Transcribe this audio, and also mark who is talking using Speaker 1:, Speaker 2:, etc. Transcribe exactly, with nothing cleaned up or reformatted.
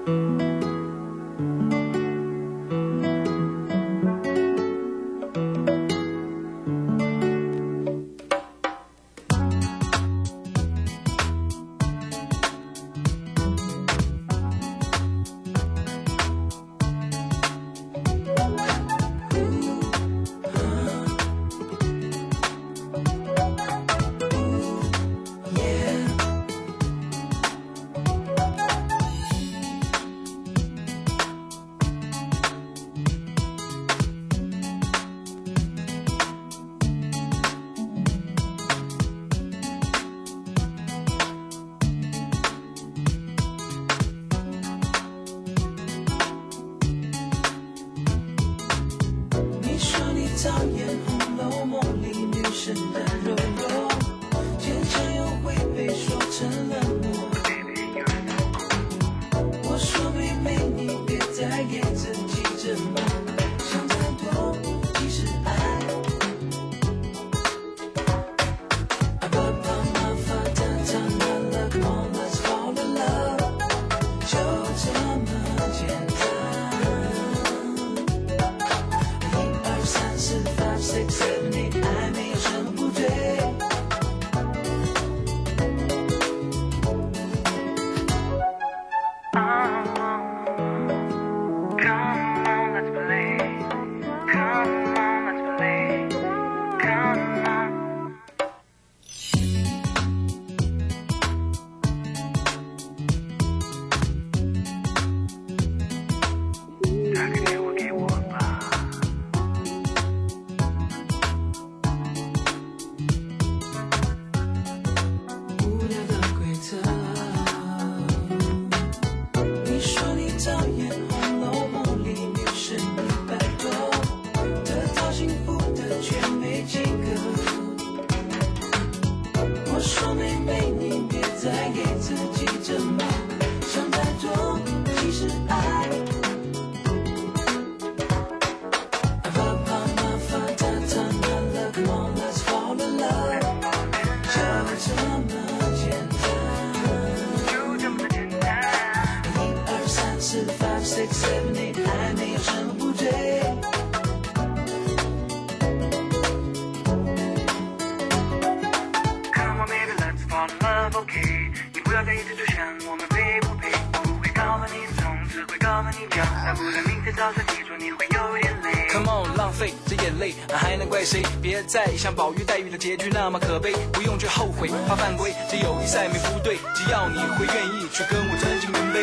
Speaker 1: 讨厌《红楼梦》里女神的柔弱，坚强又会被说成冷漠。我说妹妹，你别再给自己折磨，想太多，其实爱。I put on my foot and turn the look on, let's fall in love， 就这么简单。Five, six, seven, eight， 爱没有什么不对。我说妹妹，你别再给自己折磨，想太多，其实爱。I put on my foot and turn the look on, let's fall in love， 就这么简单，就这么简单。一二三四 ，five six seven eight， 爱没有什么不对。OK， 你不要再一直就想我们配不配，我不会告诉你痛，只会告诉你讲，大不了明天早上起床你会有点累。Come on， 浪费这眼泪，还能怪谁？别再像宝玉黛玉的结局那么可悲，不用去后悔，怕犯规，只有一赛没不对，只要你会愿意去跟我真情面对。